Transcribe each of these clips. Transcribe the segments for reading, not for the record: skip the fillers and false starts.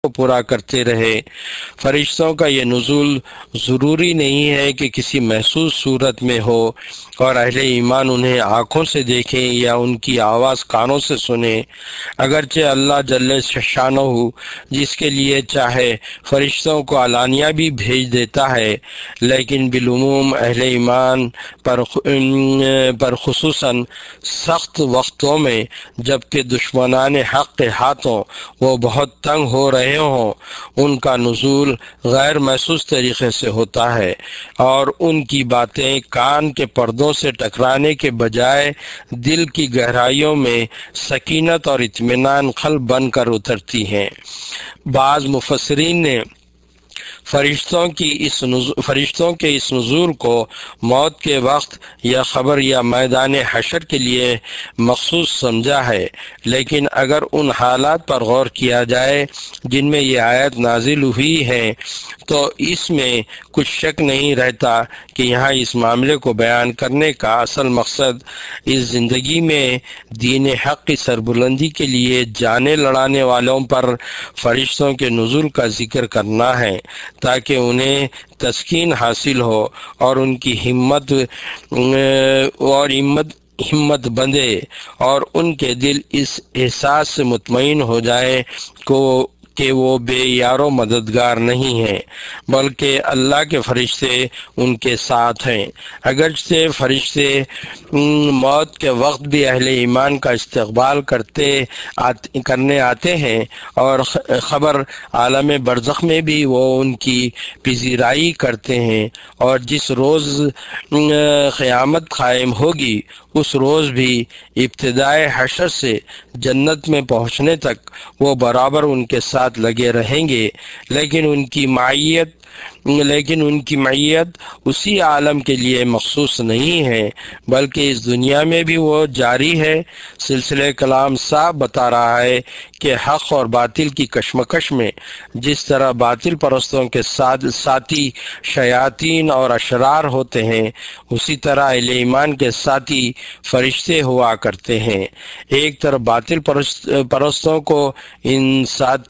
کو پورا کرتے رہے۔ فرشتوں کا یہ نزول ضروری نہیں ہے کہ کسی محسوس صورت میں ہو اور اہل ایمان انہیں آنکھوں سے دیکھیں یا ان کی آواز کانوں سے سنیں، اگرچہ اللہ جل شانہ جس کے لیے چاہے فرشتوں کو علانیہ بھی بھیج دیتا ہے، لیکن بالعموم اہل ایمان پر خصوصاً سخت وقتوں میں جبکہ دشمنان حق کے ہاتھوں وہ بہت تنگ ہو رہے ہوں، ان کا نزول غیر محسوس طریقے سے ہوتا ہے اور ان کی باتیں کان کے پردوں سے ٹکرانے کے بجائے دل کی گہرائیوں میں سکینت اور اطمینان قلب بن کر اترتی ہیں۔ بعض مفسرین نے فرشتوں کے اس نزول کو موت کے وقت یا خبر یا میدان حشر کے لیے مخصوص سمجھا ہے، لیکن اگر ان حالات پر غور کیا جائے جن میں یہ آیت نازل ہوئی ہے تو اس میں کچھ شک نہیں رہتا کہ یہاں اس معاملے کو بیان کرنے کا اصل مقصد اس زندگی میں دین حق کی سربلندی کے لیے جانیں لڑانے والوں پر فرشتوں کے نزول کا ذکر کرنا ہے، تاکہ انہیں تسکین حاصل ہو اور ان کی ہمت بندھے اور ان کے دل اس احساس سے مطمئن ہو جائے کہ وہ بے یار و مددگار نہیں ہیں، بلکہ اللہ کے فرشتے ان کے ساتھ ہیں۔ اگرچہ فرشتے موت کے وقت بھی اہل ایمان کا استقبال کرنے آتے ہیں اور خبر عالم برزخ میں بھی وہ ان کی پذیرائی کرتے ہیں، اور جس روز قیامت قائم ہوگی اس روز بھی ابتدائے حشر سے جنت میں پہنچنے تک وہ برابر ان کے ساتھ لگے رہیں گے، لیکن ان کی معیت اسی عالم کے لیے مخصوص نہیں ہے بلکہ اس دنیا میں بھی وہ جاری ہے۔ سلسلہ کلام صاحب بتا رہا ہے کہ حق اور باطل کی کشمکش میں جس طرح باطل پرستوں کے ساتھی شیاطین اور اشرار ہوتے ہیں، اسی طرح اہل ایمان کے ساتھی فرشتے ہوا کرتے ہیں۔ ایک طرف باطل پرستوں کو ان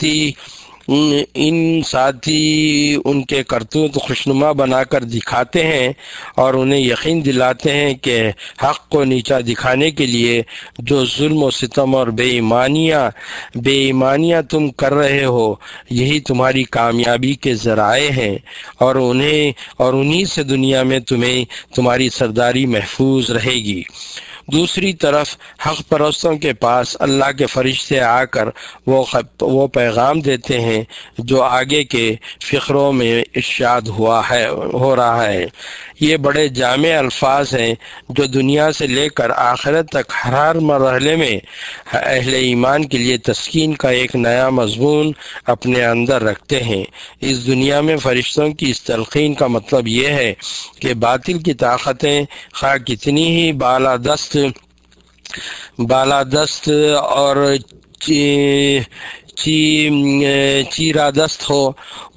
ساتھی ان کے کرتوت خوشنما بنا کر دکھاتے ہیں اور انہیں یقین دلاتے ہیں کہ حق کو نیچا دکھانے کے لیے جو ظلم و ستم اور بے ایمانیاں تم کر رہے ہو یہی تمہاری کامیابی کے ذرائع ہیں، اور انہی سے دنیا میں تمہاری سرداری محفوظ رہے گی۔ دوسری طرف حق پرستوں کے پاس اللہ کے فرشتے آ کر وہ پیغام دیتے ہیں جو آگے کے فقروں میں ارشاد ہو رہا ہے۔ یہ بڑے جامع الفاظ ہیں جو دنیا سے لے کر آخرت تک ہر مرحلے میں اہل ایمان کے لیے تسکین کا ایک نیا مضمون اپنے اندر رکھتے ہیں۔ اس دنیا میں فرشتوں کی اس تلقین کا مطلب یہ ہے کہ باطل کی طاقتیں خواہ کتنی ہی بالادست اور چیرادست ہو،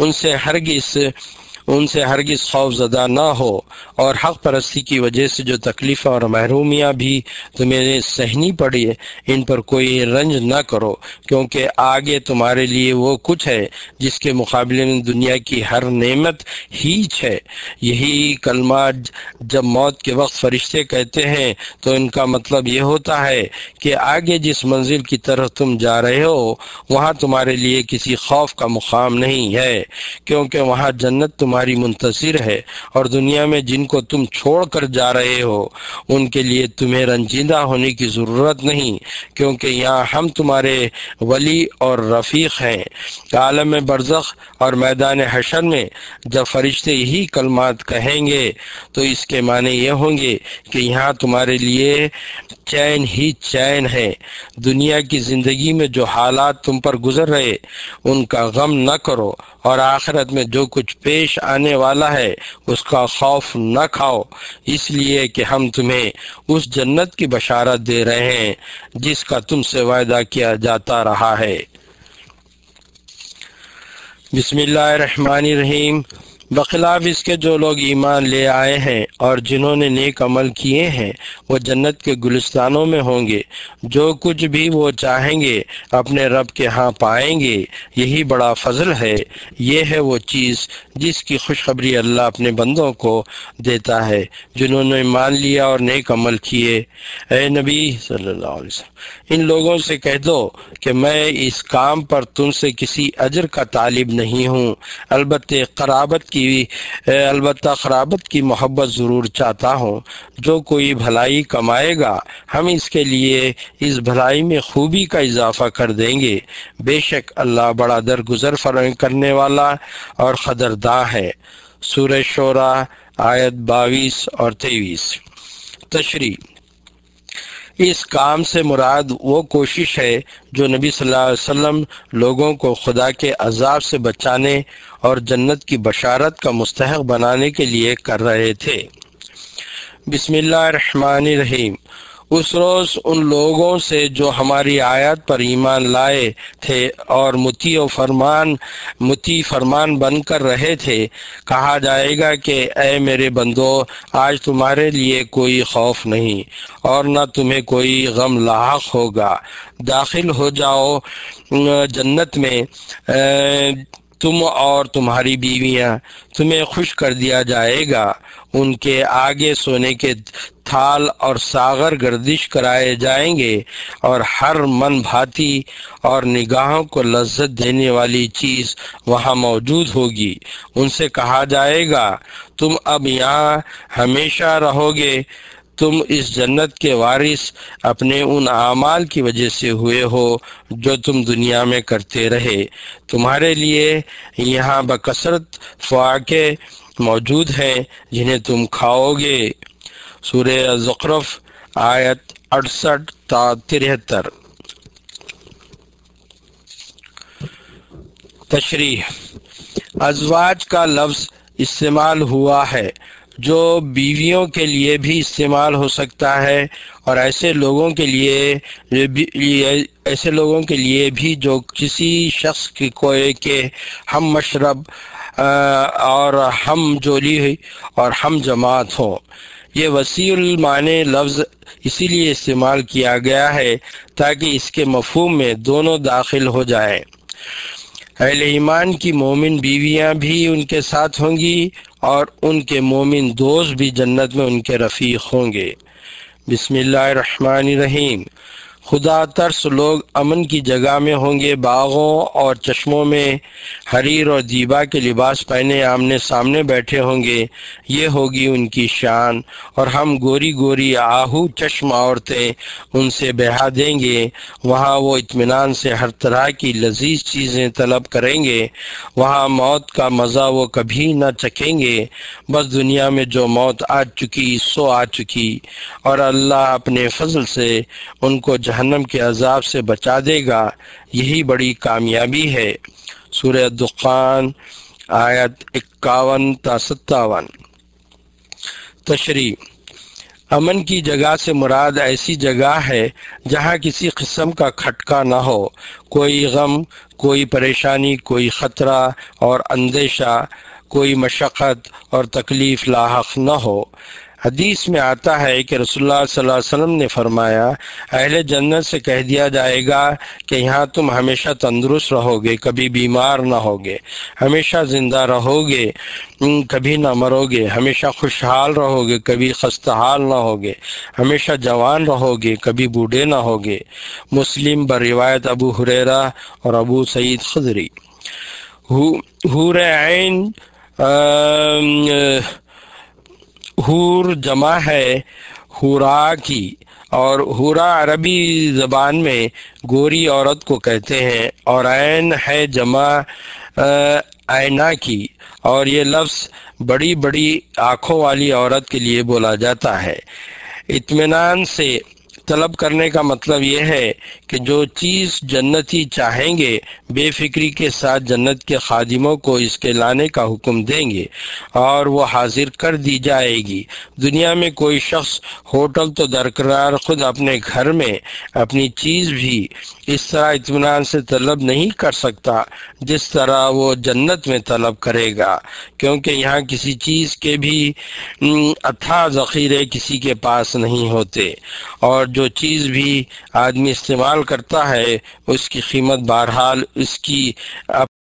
ان سے ہرگز خوف زدہ نہ ہو، اور حق پرستی کی وجہ سے جو تکلیف اور محرومیاں بھی تمہیں سہنی پڑی ان پر کوئی رنج نہ کرو، کیونکہ آگے تمہارے لیے وہ کچھ ہے جس کے مقابلے میں دنیا کی ہر نعمت ہیچ ہے۔ یہی کلمات جب موت کے وقت فرشتے کہتے ہیں تو ان کا مطلب یہ ہوتا ہے کہ آگے جس منزل کی طرف تم جا رہے ہو وہاں تمہارے لیے کسی خوف کا مقام نہیں ہے، کیونکہ وہاں جنت تمہاری منتظر ہے، اور دنیا میں جن کو تم چھوڑ کر جا رہے ہو ان کے لیے تمہیں رنجیدہ ہونے کی ضرورت نہیں، کیونکہ یہاں ہم تمہارے ولی اور رفیق ہیں۔ عالم برزخ اور میدان حشر میں جب فرشتے یہی کلمات کہیں گے تو اس کے معنی یہ ہوں گے کہ یہاں تمہارے لیے چین ہی چین ہے۔ دنیا کی زندگی میں جو حالات تم پر گزر رہے ان کا غم نہ کرو، اور آخرت میں جو کچھ پیش آنے والا ہے اس کا خوف نہ کھاؤ، اس لیے کہ ہم تمہیں اس جنت کی بشارت دے رہے ہیں جس کا تم سے وعدہ کیا جاتا رہا ہے۔ بسم اللہ الرحمن الرحیم۔ بخلاف اس کے جو لوگ ایمان لے آئے ہیں اور جنہوں نے نیک عمل کیے ہیں وہ جنت کے گلستانوں میں ہوں گے، جو کچھ بھی وہ چاہیں گے اپنے رب کے ہاں پائیں گے، یہی بڑا فضل ہے۔ یہ ہے وہ چیز جس کی خوشخبری اللہ اپنے بندوں کو دیتا ہے جنہوں نے ایمان لیا اور نیک عمل کیے۔ اے نبی صلی اللہ علیہ وسلم، ان لوگوں سے کہہ دو کہ میں اس کام پر تم سے کسی اجر کا طالب نہیں ہوں، البتہ قرابت کی محبت ضرور چاہتا ہوں۔ جو کوئی بھلائی کمائے گا ہم اس کے لیے اس بھلائی میں خوبی کا اضافہ کر دیں گے، بے شک اللہ بڑا درگزر کرنے والا اور قدرداں ہے۔ سورہ شورى آیت 22 اور 23۔ تشریح: اس کام سے مراد وہ کوشش ہے جو نبی صلی اللہ علیہ وسلم لوگوں کو خدا کے عذاب سے بچانے اور جنت کی بشارت کا مستحق بنانے کے لیے کر رہے تھے۔ بسم اللہ الرحمن الرحیم۔ اس روز ان لوگوں سے جو ہماری آیات پر ایمان لائے تھے اور مطیع فرمان بن کر رہے تھے کہا جائے گا کہ اے میرے بندو، آج تمہارے لیے کوئی خوف نہیں اور نہ تمہیں کوئی غم لاحق ہوگا، داخل ہو جاؤ جنت میں، تم اور تمہاری بیویاں، تمہیں خوش کر دیا جائے گا، ان کے آگے سونے کے تھال اور ساغر گردش کرائے جائیں گے اور ہر من بھاتی اور نگاہوں کو لذت دینے والی چیز وہاں موجود ہوگی۔ ان سے کہا جائے گا تم اب یہاں ہمیشہ رہو گے، تم اس جنت کے وارث اپنے ان اعمال کی وجہ سے ہوئے ہو جو تم دنیا میں کرتے رہے، تمہارے لیے یہاں بکثرت فواکہ موجود ہیں جنہیں تم کھاؤ گے۔ سورہ زخرف آیت 68 تا 73۔ تشریح: ازواج کا لفظ استعمال ہوا ہے جو بیویوں کے لیے بھی استعمال ہو سکتا ہے اور ایسے لوگوں کے لیے بھی جو کسی شخص کے ہم مشرب اور ہم جولی اور ہم جماعت ہوں۔ یہ وسیع المعنی لفظ اسی لیے استعمال کیا گیا ہے تاکہ اس کے مفہوم میں دونوں داخل ہو جائیں۔ اہل ایمان کی مومن بیویاں بھی ان کے ساتھ ہوں گی اور ان کے مومن دوست بھی جنت میں ان کے رفیق ہوں گے۔ بسم اللہ الرحمن الرحیم۔ خدا ترس لوگ امن کی جگہ میں ہوں گے، باغوں اور چشموں میں حریر اور دیبا کے لباس پہنے آمنے سامنے بیٹھے ہوں گے، یہ ہوگی ان کی شان، اور ہم گوری گوری آہو چشم عورتیں ان سے بہا دیں گے، وہاں وہ اطمینان سے ہر طرح کی لذیذ چیزیں طلب کریں گے، وہاں موت کا مزہ وہ کبھی نہ چکھیں گے، بس دنیا میں جو موت آ چکی سو آ چکی، اور اللہ اپنے فضل سے ان کو جہنم کے عذاب سے بچا دے گا، یہی بڑی کامیابی ہے۔ سورہ دخان آیت 51 تا 57۔ تشریح: امن کی جگہ سے مراد ایسی جگہ ہے جہاں کسی قسم کا کھٹکا نہ ہو، کوئی غم، کوئی پریشانی، کوئی خطرہ اور اندیشہ، کوئی مشقت اور تکلیف لاحق نہ ہو۔ حدیث میں آتا ہے کہ رسول اللہ صلی اللہ علیہ وسلم نے فرمایا، اہل جنت سے کہہ دیا جائے گا کہ یہاں تم ہمیشہ تندرست رہو گے، کبھی بیمار نہ ہوگے، ہمیشہ زندہ رہو گے، کبھی نہ مرو گے، ہمیشہ خوشحال رہو گے، کبھی خستحال نہ ہوگے، ہمیشہ جوان رہو گے، کبھی بوڑھے نہ ہوگے۔ مسلم بروایت ابو ہریرہ اور ابو سعید خدری۔ حور عین، حور جمع ہے حورا کی، اور حورا عربی زبان میں گوری عورت کو کہتے ہیں، اور عین ہے جمع عینا کی، اور یہ لفظ بڑی بڑی آنکھوں والی عورت کے لیے بولا جاتا ہے۔ اطمینان سے طلب کرنے کا مطلب یہ ہے کہ جو چیز جنتی چاہیں گے بے فکری کے ساتھ جنت کے خادموں کو اس کے لانے کا حکم دیں گے اور وہ حاضر کر دی جائے گی۔ دنیا میں کوئی شخص ہوٹل تو درکنار خود اپنے گھر میں اپنی چیز بھی اس طرح اطمینان سے طلب نہیں کر سکتا جس طرح وہ جنت میں طلب کرے گا، کیونکہ یہاں کسی چیز کے بھی اتھاہ ذخیرے کسی کے پاس نہیں ہوتے، اور جو چیز بھی آدمی استعمال کرتا ہے اس کی قیمت بہرحال اس کی